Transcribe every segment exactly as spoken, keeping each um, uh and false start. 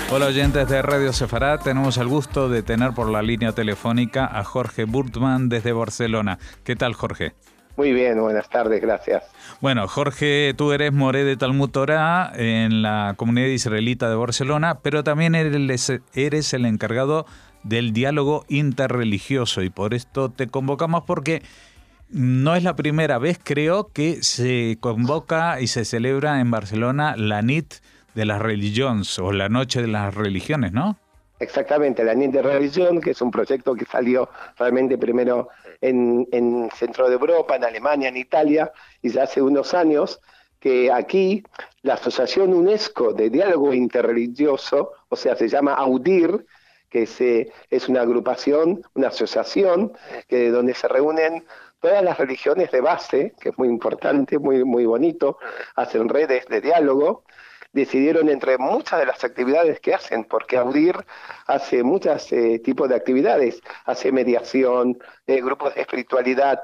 Hola oyentes de Radio Sefará, tenemos el gusto de tener por la línea telefónica a Jorge Burtman desde Barcelona. ¿Qué tal, Jorge? Muy bien, buenas tardes, gracias. Bueno, Jorge, tú eres moré de Talmud Torah en la comunidad israelita de Barcelona, pero también eres, eres el encargado del diálogo interreligioso y por esto te convocamos porque no es la primera vez, creo, que se convoca y se celebra en Barcelona la Nit de las Religions o la Noche de las Religiones, ¿no? Exactamente, la Nit de Religión, que es un proyecto que salió realmente primero en, en Centro de Europa, en Alemania, en Italia, y ya hace unos años que aquí la Asociación UNESCO de Diálogo Interreligioso, o sea, se llama AUDIR, que es, eh, es una agrupación, una asociación, que donde se reúnen todas las religiones de base, que es muy importante, muy, muy bonito, hacen redes de diálogo. Decidieron entre muchas de las actividades que hacen, porque AUDIR hace muchos eh, tipos de actividades, hace mediación, eh, grupos de espiritualidad,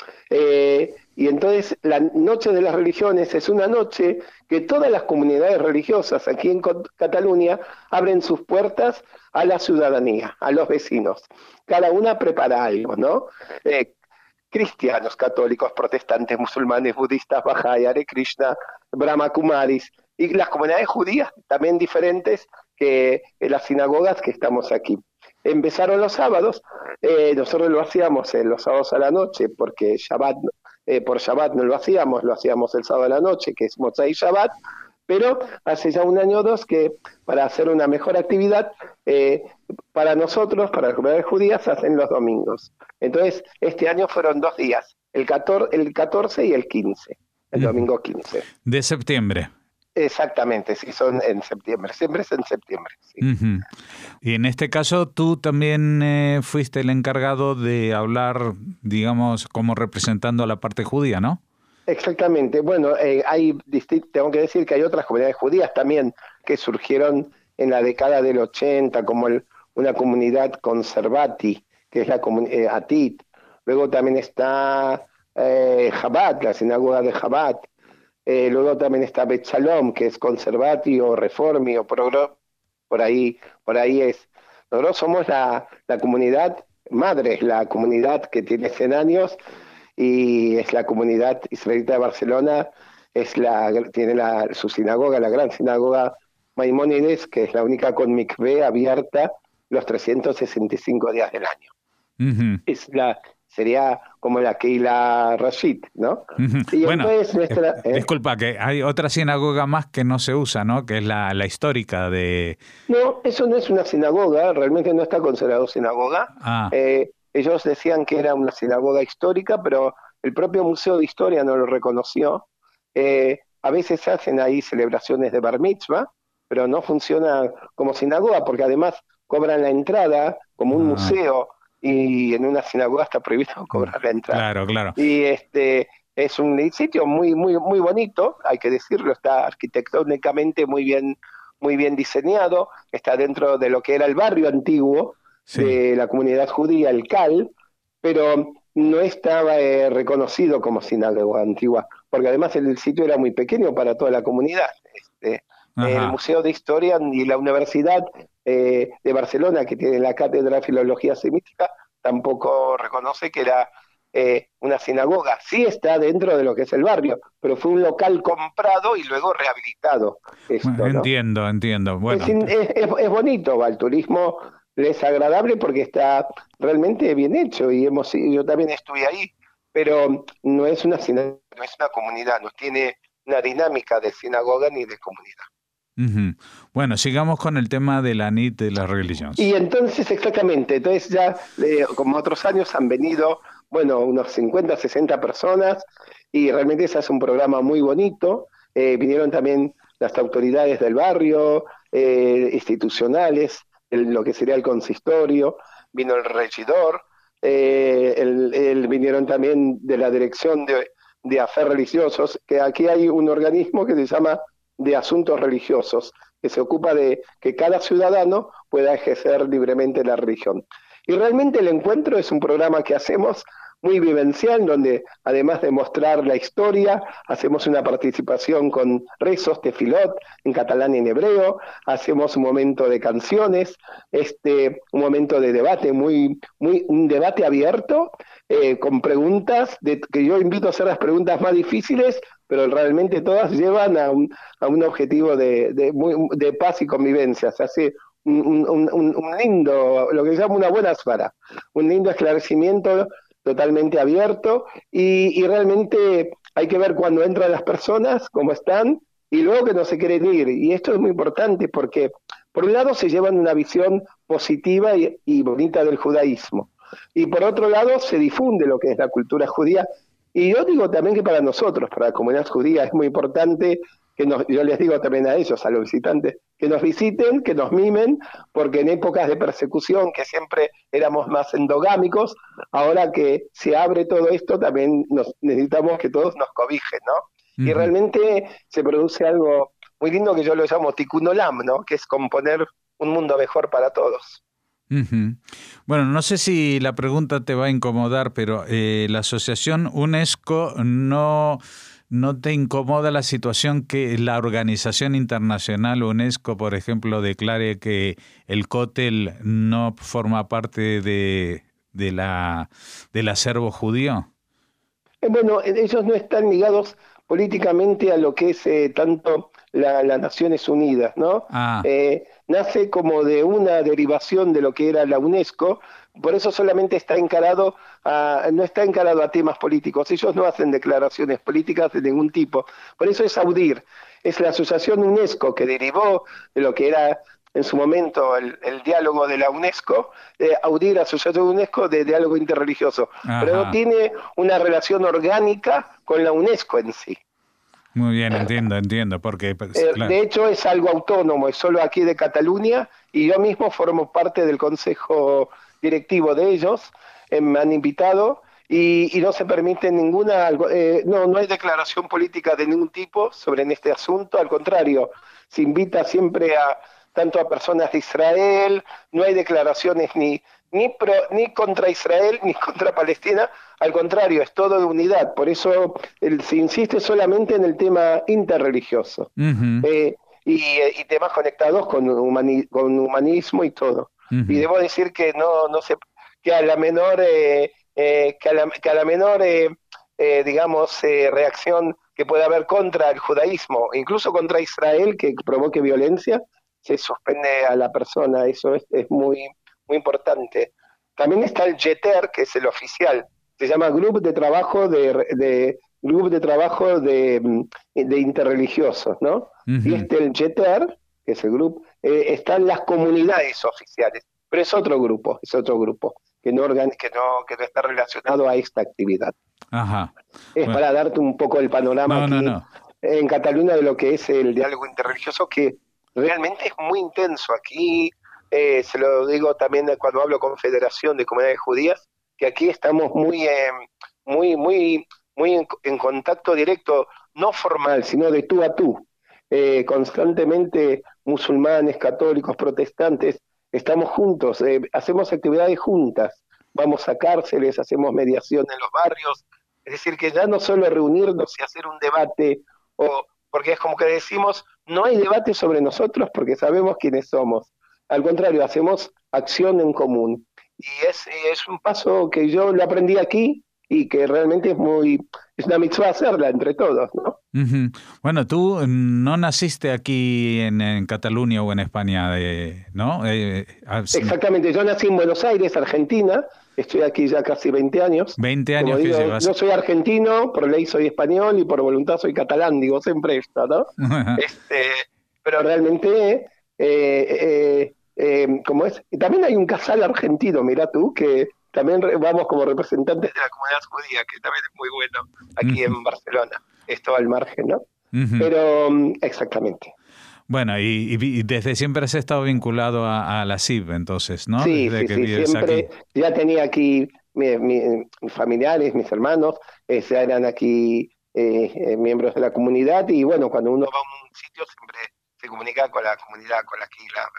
eh, y entonces la Noche de las Religiones es una noche que todas las comunidades religiosas aquí en Cataluña abren sus puertas a la ciudadanía, a los vecinos. Cada una prepara algo, ¿no? Eh, cristianos, católicos, protestantes, musulmanes, budistas, Bahá'í, Hare Krishna, Brahma Kumaris, y las comunidades judías también diferentes que en las sinagogas que estamos aquí. Empezaron los sábados, eh, nosotros lo hacíamos eh, los sábados a la noche, porque Shabbat, eh, por Shabbat no lo hacíamos, lo hacíamos el sábado a la noche, que es Motzai Shabbat, pero hace ya un año o dos que para hacer una mejor actividad, eh, para nosotros, para las comunidades judías, se hacen los domingos. Entonces, este año fueron dos días, el catorce, el catorce y el quince, el domingo quince. De septiembre. Exactamente, sí, son en septiembre, siempre es en septiembre. Sí. Uh-huh. Y en este caso tú también eh, fuiste el encargado de hablar, digamos, como representando a la parte judía, ¿no? Exactamente, bueno, eh, hay distinct- tengo que decir que hay otras comunidades judías también que surgieron en la década del ochenta, como el, una comunidad conservati, que es la comunidad eh, Atit. Luego también está eh, Chabad, la sinagoga de Chabad. Eh, luego también está Bet Shalom, que es conservati o reformi o progro, por ahí, por ahí es. Nosotros somos la, la comunidad madre, la comunidad que tiene cien años y es la comunidad israelita de Barcelona, es la, tiene la, su sinagoga, la gran sinagoga Maimónides, que es la única con mikvé abierta los trescientos sesenta y cinco días del año. Uh-huh. Es la... sería como la Keila Rashid, ¿no? Uh-huh. Y bueno, entonces nuestra, eh, disculpa, que hay otra sinagoga más que no se usa, ¿no? Que es la, la histórica de... No, eso no es una sinagoga, realmente no está considerado sinagoga. Ah. Eh, ellos decían que era una sinagoga histórica, pero el propio Museo de Historia no lo reconoció. Eh, a veces se hacen ahí celebraciones de Bar Mitzvah, pero no funciona como sinagoga, porque además cobran la entrada como un ah. museo, y en una sinagoga está prohibido cobrar la entrada. Claro, claro. Y este es un sitio muy muy muy bonito, hay que decirlo, está arquitectónicamente muy bien muy bien diseñado, está dentro de lo que era el barrio antiguo sí. de la comunidad judía, el Cal, pero no estaba eh, reconocido como sinagoga antigua, porque además el sitio era muy pequeño para toda la comunidad. Este, el Museo de Historia y la Universidad eh, de Barcelona, que tiene la Cátedra de Filología Semítica, tampoco reconoce que era eh, una sinagoga. Sí está dentro de lo que es el barrio, pero fue un local comprado y luego rehabilitado. Esto, bueno, entiendo, ¿no? entiendo. Bueno. Es, es, es, es bonito, va, el turismo es agradable porque está realmente bien hecho y hemos yo también estuve ahí, pero no es una sinagoga, no es una comunidad, no tiene una dinámica de sinagoga ni de comunidad. Uh-huh. Bueno, sigamos con el tema de la Nit de las Religiones. Y entonces, exactamente, entonces ya, eh, como otros años, han venido, bueno, unos cincuenta, sesenta personas, y realmente se hace un programa muy bonito. Eh, vinieron también las autoridades del barrio, eh, institucionales, el, lo que sería el consistorio, vino el regidor, eh, el, el, vinieron también de la Dirección de, de Afer Religiosos, que aquí hay un organismo que se llama de Asuntos Religiosos, que se ocupa de que cada ciudadano pueda ejercer libremente la religión. Y realmente el encuentro es un programa que hacemos muy vivencial, donde además de mostrar la historia, hacemos una participación con rezos, tefilot, en catalán y en hebreo, hacemos un momento de canciones, este, un momento de debate, muy, muy, un debate abierto, eh, con preguntas, de, que yo invito a hacer las preguntas más difíciles, pero realmente todas llevan a un, a un objetivo de, de, muy, de paz y convivencia. Se hace un, un, un, un lindo, lo que se llama una buena asfara, un lindo esclarecimiento totalmente abierto, y, y realmente hay que ver cuando entran las personas, cómo están, y luego que no se quieren ir. Y esto es muy importante porque, por un lado, se llevan una visión positiva y, y bonita del judaísmo, y por otro lado, se difunde lo que es la cultura judía. Y yo digo también que para nosotros, para la comunidad judía, es muy importante que nos, yo les digo también a ellos, a los visitantes, que nos visiten, que nos mimen, porque en épocas de persecución, que siempre éramos más endogámicos, ahora que se abre todo esto, también nos, necesitamos que todos nos cobijen, ¿no? Uh-huh. Y realmente se produce algo muy lindo que yo lo llamo tikkun olam, ¿no? Que es componer un mundo mejor para todos. Uh-huh. Bueno, no sé si la pregunta te va a incomodar, pero eh, la asociación UNESCO no, no te incomoda la situación que la organización internacional UNESCO, por ejemplo, declare que el cótel no forma parte de, de la, del acervo judío. Eh, bueno, ellos no están ligados políticamente a lo que es eh, tanto la, las Naciones Unidas, ¿no? Ah. Eh, nace como de una derivación de lo que era la UNESCO, por eso solamente está encarado a, no está encarado a temas políticos. Ellos no hacen declaraciones políticas de ningún tipo. Por eso es AUDIR, es la asociación UNESCO que derivó de lo que era en su momento el, el diálogo de la UNESCO, eh, AUDIR, Asociación UNESCO de Diálogo Interreligioso, Ajá. Pero no tiene una relación orgánica con la UNESCO en sí. Muy bien, entiendo, entiendo, porque... Pues, eh, claro. De hecho es algo autónomo, es solo aquí de Cataluña, y yo mismo formo parte del consejo directivo de ellos, eh, me han invitado, y, y no se permite ninguna, eh, no, no hay declaración política de ningún tipo sobre en este asunto, al contrario, se invita siempre a tanto a personas de Israel, no hay declaraciones ni, ni, pro, ni contra Israel ni contra Palestina, al contrario, es todo de unidad, por eso el, se insiste solamente en el tema interreligioso, uh-huh. eh, y, y temas conectados con, humani, con humanismo y todo. Uh-huh. Y debo decir que no, no se, que a la menor, eh, eh, que a la, que a la menor eh, eh, digamos, eh, reacción que pueda haber contra el judaísmo, incluso contra Israel, que provoque violencia, se suspende a la persona. Eso es, es muy, muy importante. También está el JETER, que es el oficial, se llama Grupo de Trabajo de, de Grupo de Trabajo de, de Interreligiosos, ¿no? Uh-huh. Y este, el JETER, que es el grupo, eh, están las comunidades oficiales, pero es otro grupo, es otro grupo, que no, organ, que no, que no está relacionado a esta actividad. Ajá. Es bueno. Para darte un poco el panorama no, aquí no, no. en Cataluña de lo que es el diálogo interreligioso, que realmente es muy intenso. Aquí, eh, se lo digo también cuando hablo con Federación de Comunidades Judías, que aquí estamos muy, eh, muy, muy, muy en, en contacto directo, no formal, sino de tú a tú. Eh, constantemente musulmanes, católicos, protestantes, estamos juntos, eh, hacemos actividades juntas, vamos a cárceles, hacemos mediación en los barrios, es decir, que ya no solo reunirnos y hacer un debate, o porque es como que decimos, no hay debate sobre nosotros porque sabemos quiénes somos, al contrario, hacemos acción en común, y es, es un paso que yo lo aprendí aquí, y que realmente es muy, es una mitzvah hacerla entre todos, ¿no? Uh-huh. Bueno, tú no naciste aquí en, en Cataluña o en España, eh, ¿no? Eh, Exactamente, yo nací en Buenos Aires, Argentina, estoy aquí ya casi veinte años. veinte años Como que digo, llevas. yo soy argentino, por ley soy español y por voluntad soy catalán, digo siempre esto, ¿no? este, pero realmente, eh, eh, eh, ¿cómo es? Y también hay un casal argentino, mira tú, que también vamos como representantes de la comunidad judía, que también es muy bueno, aquí uh-huh. en Barcelona. Esto al margen, ¿no? Uh-huh. Pero, exactamente. Bueno, y, y desde siempre has estado vinculado a, a la C I B, entonces, ¿no? Sí, desde sí, que sí, vives siempre. aquí. Ya tenía aquí mi, mi, mis familiares, mis hermanos, eh, ya eran aquí eh, eh, miembros de la comunidad, y bueno, cuando uno va a un sitio siempre se comunica con la comunidad, con la Kila, ¿verdad?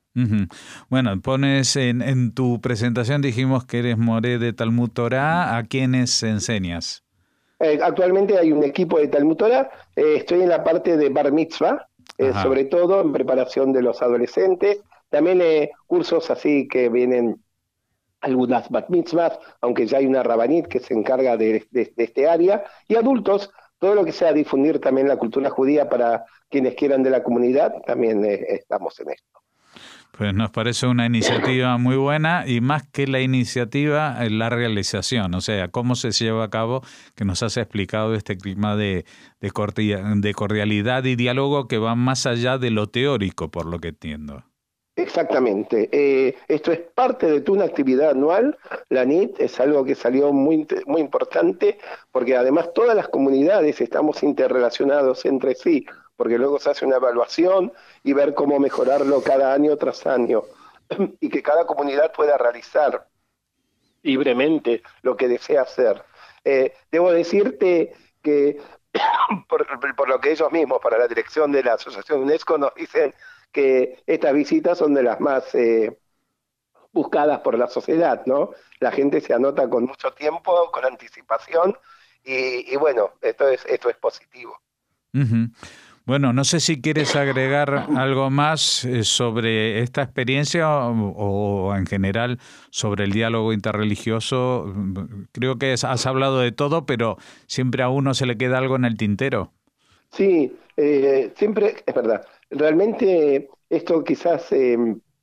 Ujú. Bueno, pones en, en tu presentación, dijimos que eres moré de Talmud Torá. ¿A quiénes enseñas? Eh, actualmente hay un equipo de Talmud Torah, eh, estoy en la parte de Bar Mitzvah, eh, Ajá. sobre todo en preparación de los adolescentes, también eh, cursos así que vienen algunas Bat Mitzvahs, aunque ya hay una Rabanit que se encarga de, de, de este área, y adultos, todo lo que sea difundir también la cultura judía para quienes quieran de la comunidad, también eh, estamos en esto. Pues nos parece una iniciativa muy buena y más que la iniciativa, eh, la realización, o sea, cómo se lleva a cabo, que nos has explicado este clima de, de, cordia, de cordialidad y diálogo que va más allá de lo teórico, por lo que entiendo. Exactamente. Eh, esto es parte de tu una actividad anual. La N I T es algo que salió muy, muy importante porque además todas las comunidades estamos interrelacionados entre sí, porque luego se hace una evaluación y ver cómo mejorarlo cada año tras año y que cada comunidad pueda realizar libremente lo que desea hacer. Eh, debo decirte que por, por lo que ellos mismos, para la dirección de la Asociación UNESCO, nos dicen que estas visitas son de las más eh, buscadas por la sociedad, ¿no? La gente se anota con mucho tiempo, con anticipación, y, y bueno, esto es, esto es positivo. Uh-huh. Bueno, no sé si quieres agregar algo más eh, sobre esta experiencia o, o en general sobre el diálogo interreligioso. Creo que es, has hablado de todo, pero siempre a uno se le queda algo en el tintero. Sí, eh, siempre es verdad. Realmente esto quizás eh,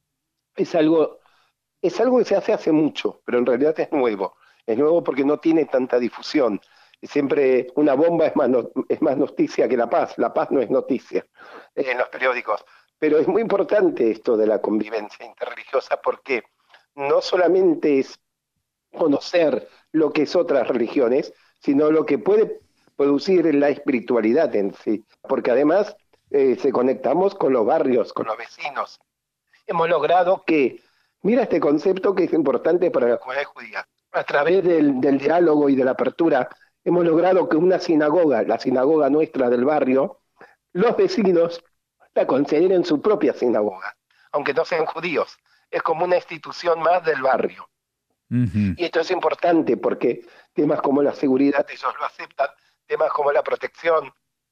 es algo, es algo que se hace hace mucho, pero en realidad es nuevo. Es nuevo porque no tiene tanta difusión. Siempre una bomba es más, no, es más noticia que la paz. La paz no es noticia eh, en los periódicos. Pero es muy importante esto de la convivencia interreligiosa porque no solamente es conocer lo que es otras religiones, sino lo que puede producir la espiritualidad en sí. Porque además eh, se conectamos con los barrios, con los vecinos. Hemos logrado que, mira este concepto que es importante para la comunidad judía, a través del, del diálogo y de la apertura, hemos logrado que una sinagoga, la sinagoga nuestra del barrio, los vecinos la consideren su propia sinagoga, aunque no sean judíos. Es como una institución más del barrio. Uh-huh. Y esto es importante porque temas como la seguridad ellos lo aceptan, temas como la protección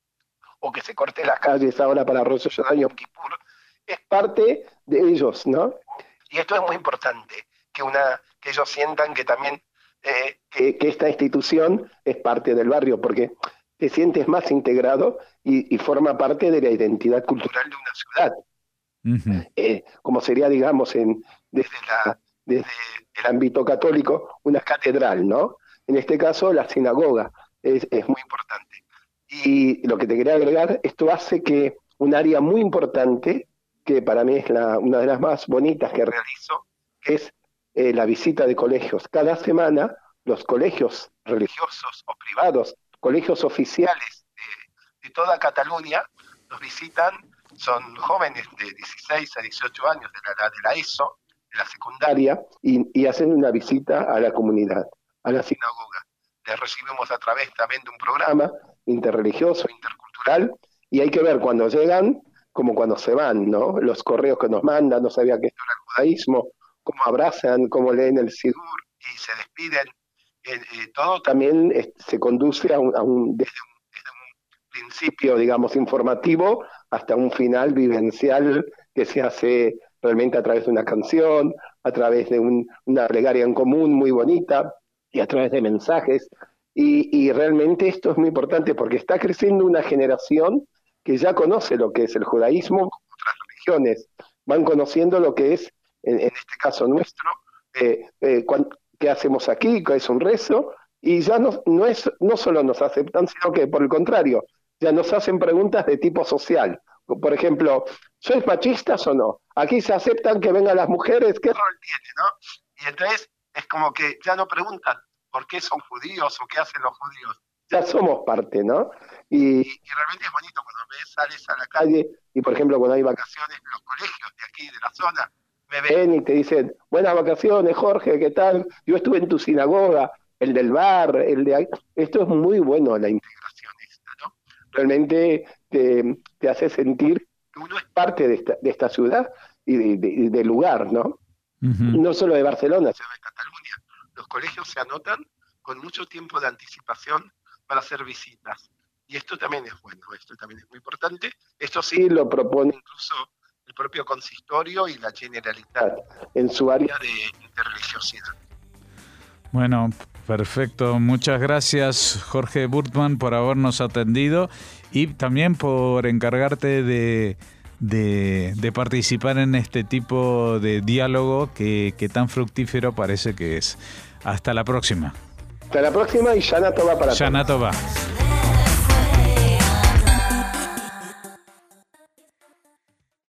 o que se corten las calles ahora para Rosh Hashanah y Yom Kippur, es parte de ellos, ¿no? Y esto es muy importante, que, una, que ellos sientan que también eh, que, que esta institución es parte del barrio, porque te sientes más integrado y, y forma parte de la identidad cultural de una ciudad. Uh-huh. Eh, como sería, digamos, en, desde, la, desde el ámbito católico, una catedral, ¿no? En este caso, la sinagoga es, es muy importante. Y lo que te quería agregar, esto hace que un área muy importante, que para mí es la, una de las más bonitas que realizo, que es eh, la visita de colegios. Cada semana los colegios religiosos o privados, colegios oficiales de, de toda Cataluña, los visitan, son jóvenes de dieciséis a dieciocho años de la edad de la ESO, de la secundaria, y, y hacen una visita a la comunidad, a la sinagoga. Les recibimos a través también de un programa interreligioso, intercultural, y hay que ver cuando llegan como cuando se van, ¿no? Los correos que nos mandan, no sabía que esto era el judaísmo, cómo abrazan, cómo leen el Sidur y se despiden. Eh, eh, todo también eh, se conduce a un, a un, desde, un, desde un principio, digamos, informativo hasta un final vivencial que se hace realmente a través de una canción, a través de un, una plegaria en común muy bonita y a través de mensajes. Y, y realmente esto es muy importante porque está creciendo una generación que ya conoce lo que es el judaísmo, otras religiones, van conociendo lo que es, en, en este caso nuestro, eh, eh, qué hacemos aquí, qué es un rezo, y ya no, no, es, no solo nos aceptan, sino que por el contrario, ya nos hacen preguntas de tipo social. Por ejemplo, ¿sois machistas o no? Aquí se aceptan que vengan las mujeres, ¿qué rol tiene, no? Y entonces es como que ya no preguntan por qué son judíos o qué hacen los judíos. Ya somos parte, ¿no? Y, y realmente es bonito cuando ves, sales a la calle y, por ejemplo, cuando hay vacaciones en los colegios de aquí, de la zona, me ven y te dicen, buenas vacaciones, Jorge, ¿qué tal? Yo estuve en tu sinagoga, el del bar, el de ahí. Esto es muy bueno, la integración esta, ¿no? Realmente te, te hace sentir que uno es parte de esta, de esta ciudad y de, de, de lugar, ¿no? Uh-huh. No solo de Barcelona, sino de Cataluña. Los colegios se anotan con mucho tiempo de anticipación para hacer visitas. Y esto también es bueno, esto también es muy importante. Esto sí lo propone incluso el propio consistorio y la Generalitat en su área de interreligiosidad. Bueno, perfecto. Muchas gracias, Jorge Burtman, por habernos atendido y también por encargarte de, de, de participar en este tipo de diálogo que, que tan fructífero parece que es. Hasta la próxima. Hasta la próxima y Shana Tova para todos. Shana Tova.